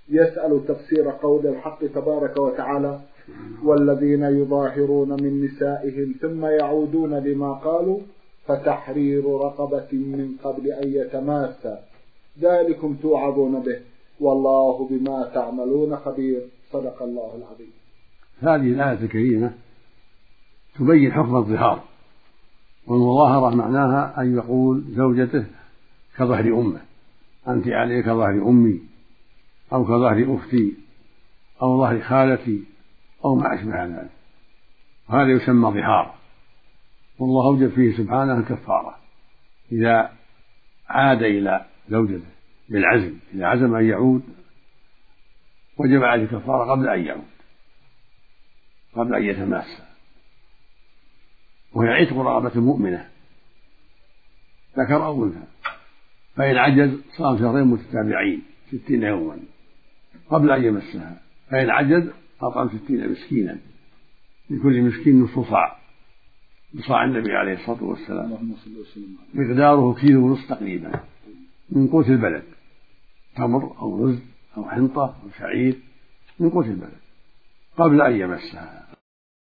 يسأل تفسير قول الحق تبارك وتعالى: والذين يظاهرون من نسائهم ثم يعودون لما قالوا فتحرير رقبة من قبل أن يتماسا ذلكم توعظون به والله بما تعملون خبير. صدق الله العظيم. هذه الآية الكريمة تبين حكم الظهار، والمظاهرة معناها أن يقول زوجته كظهر أمه: أنت علي كظهر أمي، أو كظهر أختي، أو ظهر خالتي، أو ما أشبه ذلك، وهذا يسمى ظهار. والله أوجب فيه سبحانه الكفارة إذا عاد إلى زوجته بالعزم، إذا عزم أن يعود وجب عليه الكفارة قبل أن يعود، قبل أن يتماسى، وهي عتق رقبة مؤمنة ذكر أو أنثى، فإن عجز صام شهرين متتابعين 60 يوما قبل أن يمسها، فإن عجز أطعم 60 مسكينا، لكل مسكين نصف صاع، بصاع النبي عليه الصلاة والسلام مقداره كيلو ونصف تقريبا من قوت البلد، تمر أو رز أو حنطة أو شعير من قوت البلد، قبل أن يمسها